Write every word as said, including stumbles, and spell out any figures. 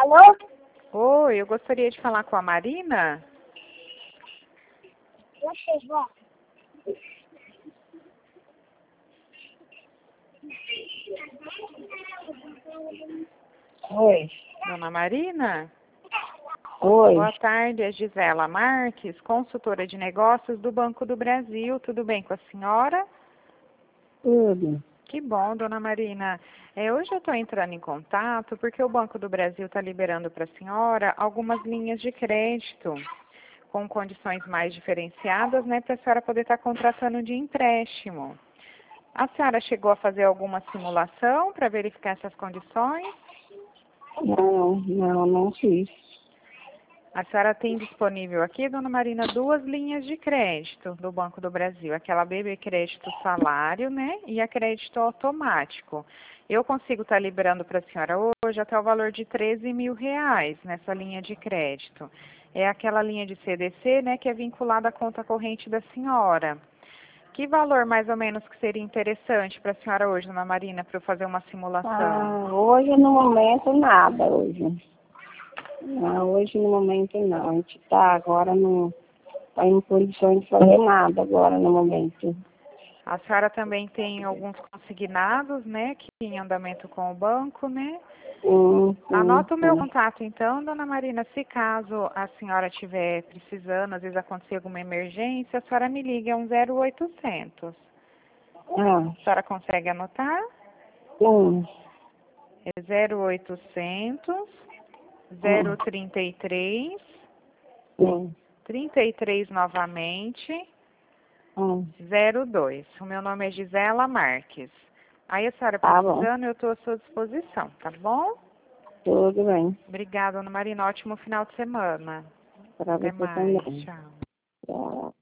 Alô? Oi, eu gostaria de falar com a Marina. Você, vó. Oi. Dona Marina? Oi. Boa tarde, é Gisela Marques, consultora de negócios do Banco do Brasil. Tudo bem com a senhora? Tudo. Que bom, dona Marina. É, hoje eu estou entrando em contato porque o Banco do Brasil está liberando para a senhora algumas linhas de crédito com condições mais diferenciadas, né, para a senhora poder estar contratando de empréstimo. A senhora chegou a fazer alguma simulação para verificar essas condições? Não, não, não fiz. A senhora tem disponível aqui, dona Marina, duas linhas de crédito do Banco do Brasil. Aquela B B Crédito Salário, né? E a crédito automático. Eu consigo estar liberando para a senhora hoje até o valor de treze mil reais nessa linha de crédito. É aquela linha de C D C, né? Que é vinculada à conta corrente da senhora. Que valor mais ou menos que seria interessante para a senhora hoje, dona Marina, para eu fazer uma simulação? Ah, hoje no momento nada, hoje. Não, hoje no momento não. A gente tá agora não tá em condições de fazer nada agora no momento. A senhora também tem alguns consignados, né, que em andamento com o banco, né? Sim, sim, Anota o meu sim. contato, então, dona Marina. Se caso a senhora estiver precisando, às vezes acontecer alguma emergência, a senhora me liga, é um zero oitocentos. Ah, A senhora consegue anotar? sim. É zero oitocentos, zero trinta e três, Sim. trinta e três novamente, Hum, zero dois. O meu nome é Gisela Marques. Aí a senhora tá bom. precisando, eu estou à sua disposição, tá bom? Tudo bem. Obrigada, Ana Marina. Ótimo final de semana. Para Até você mais. também. Tchau. Tchau.